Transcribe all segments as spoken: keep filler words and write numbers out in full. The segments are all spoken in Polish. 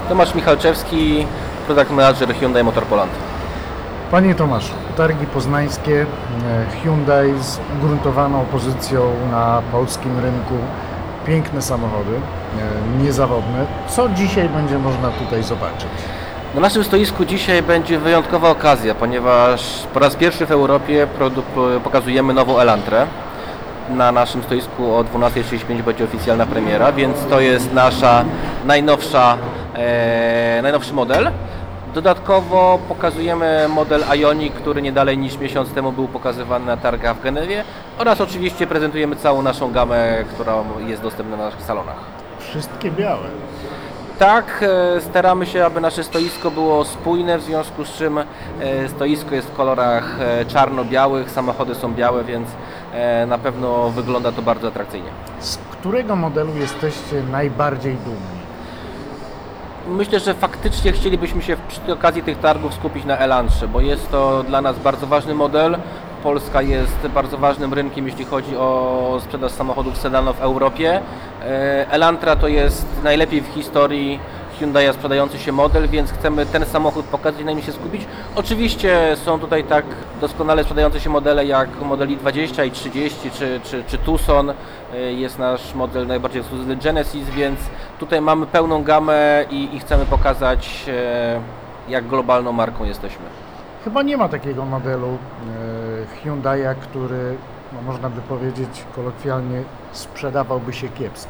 Tomasz Michalczewski, Product Manager Hyundai Motor Poland. Panie Tomaszu, targi poznańskie, Hyundai z ugruntowaną pozycją na polskim rynku, piękne samochody, niezawodne. Co dzisiaj będzie można tutaj zobaczyć? Na naszym stoisku dzisiaj będzie wyjątkowa okazja, ponieważ po raz pierwszy w Europie pokazujemy nową Elantrę. Na naszym stoisku o dwunasta trzydzieści pięć będzie oficjalna premiera, więc to jest nasza najnowsza, e, najnowszy model. Dodatkowo pokazujemy model Ioniq, który nie dalej niż miesiąc temu był pokazywany na targach w Genewie, oraz oczywiście prezentujemy całą naszą gamę, która jest dostępna na naszych salonach. Wszystkie białe. Tak, staramy się, aby nasze stoisko było spójne, w związku z czym stoisko jest w kolorach czarno-białych, samochody są białe, więc na pewno wygląda to bardzo atrakcyjnie. Z którego modelu jesteście najbardziej dumni? Myślę, że faktycznie chcielibyśmy się przy okazji tych targów skupić na Elantrze, bo jest to dla nas bardzo ważny model. Polska jest bardzo ważnym rynkiem, jeśli chodzi o sprzedaż samochodów sedanów w Europie. Elantra to jest najlepiej w historii Hyundai sprzedający się model, więc chcemy ten samochód pokazać i na nim się skupić. Oczywiście są tutaj tak doskonale sprzedające się modele jak model i dwadzieścia, i trzydzieści czy, czy, czy Tucson. Jest nasz model najbardziej ekskluzywny Genesis, więc tutaj mamy pełną gamę i, i chcemy pokazać, jak globalną marką jesteśmy. Chyba nie ma takiego modelu e, Hyundai'a, który, no, można by powiedzieć kolokwialnie, sprzedawałby się kiepsko.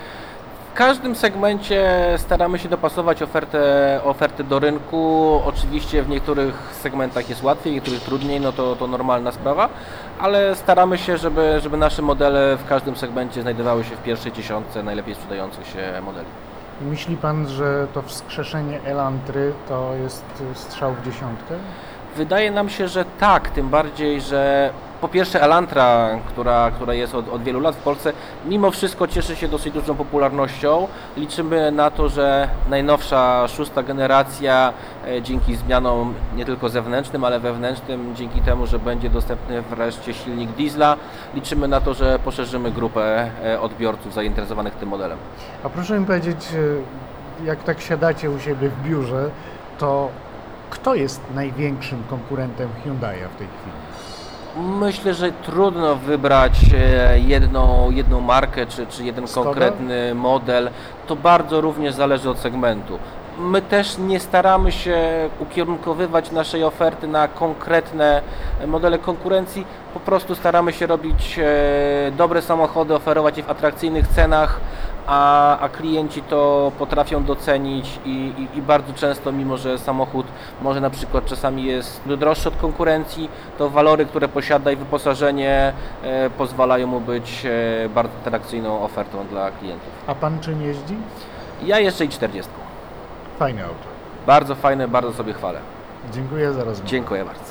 W każdym segmencie staramy się dopasować ofertę, ofertę do rynku. Oczywiście w niektórych segmentach jest łatwiej, w niektórych trudniej, no to, to normalna sprawa, ale staramy się, żeby, żeby nasze modele w każdym segmencie znajdowały się w pierwszej dziesiątce najlepiej sprzedających się modeli. Myśli Pan, że to wskrzeszenie Elantry to jest strzał w dziesiątkę? Wydaje nam się, że tak, tym bardziej, że po pierwsze Elantra, która, która jest od, od wielu lat w Polsce, mimo wszystko cieszy się dosyć dużą popularnością. Liczymy na to, że najnowsza, szósta generacja e, dzięki zmianom nie tylko zewnętrznym, ale wewnętrznym, dzięki temu, że będzie dostępny wreszcie silnik diesla, liczymy na to, że poszerzymy grupę e, odbiorców zainteresowanych tym modelem. A proszę mi powiedzieć, jak tak siadacie u siebie w biurze, to kto jest największym konkurentem Hyundai'a w tej chwili? Myślę, że trudno wybrać jedną, jedną markę czy, czy jeden Skoda? konkretny model. To bardzo również zależy od segmentu. My też nie staramy się ukierunkowywać naszej oferty na konkretne modele konkurencji. Po prostu staramy się robić dobre samochody, oferować je w atrakcyjnych cenach, a, a klienci to potrafią docenić i, i, i bardzo często, mimo że samochód może na przykład czasami jest droższy od konkurencji, to walory, które posiada i wyposażenie e, pozwalają mu być e, bardzo atrakcyjną ofertą dla klientów. A Pan czym jeździ? Ja jeżdżę i czterdziestką. Fajne auto. Bardzo fajne, bardzo sobie chwalę. Dziękuję za rozmowę. Dziękuję bardzo.